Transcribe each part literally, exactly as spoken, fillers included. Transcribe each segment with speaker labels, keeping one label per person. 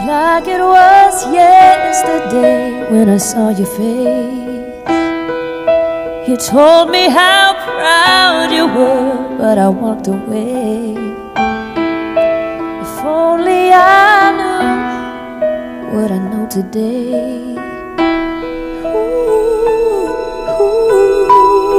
Speaker 1: like it was yesterday when I saw your face. You told me how proud you were, but I walked away. If only I knew what I know today. Ooh, ooh.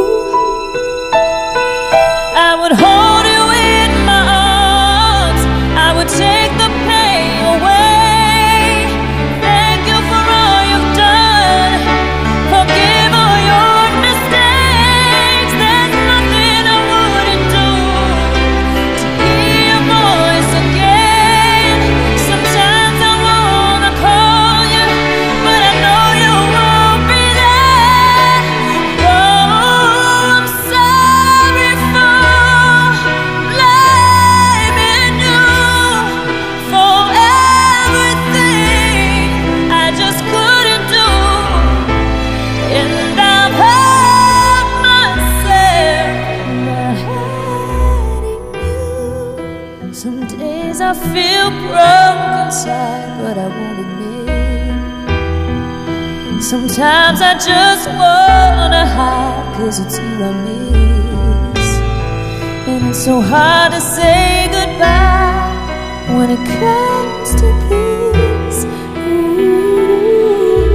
Speaker 1: I would hold you in my arms, I would take the pain away. Thank you for all you've done, forgive all your mistakes. There's nothing I wouldn't do to hear your voice again. Sometimes I wanna call you, but I know you won't be there. Oh, I'm sorry for blaming you for everything I just couldn't do. And I've hurt myself by hurting you. Some days I feel broke inside, but I won't admit. Sometimes I just wanna hide, 'cause it's you I miss. And it's so hard to say goodbye when it comes to this. Ooh.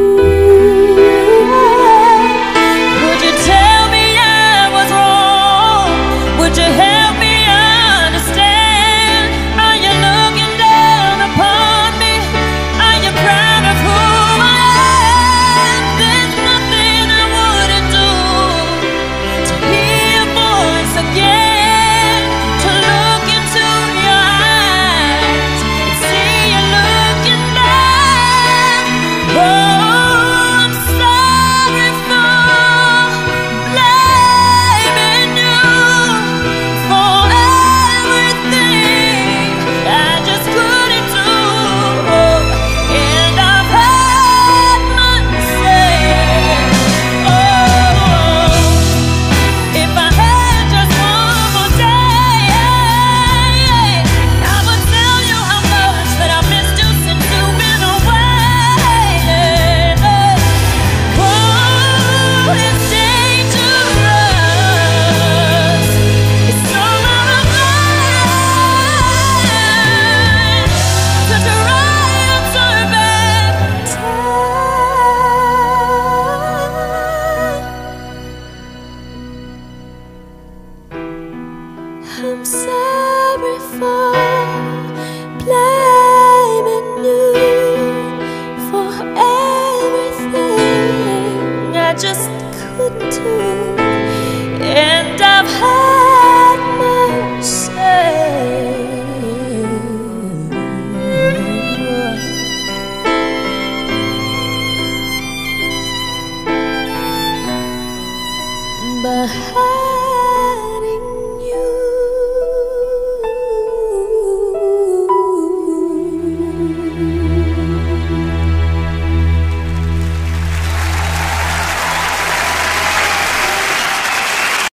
Speaker 1: Would you tell me I was wrong? Would you help me understand? Are you looking down upon me? Are you proud of who I am? There's nothing I wouldn't do to hear your voice again, to look into your eyes and see you looking back. Oh, I'm sorry for blaming you for everything I just couldn't do. And I've hurt myself. Oh, if I had just one more day, I would tell you how much that I missed you since you've been away. Oh, it's dangerous. It's so out of line to try and turn back time. I'm sorry for blaming you for everything I just couldn't do.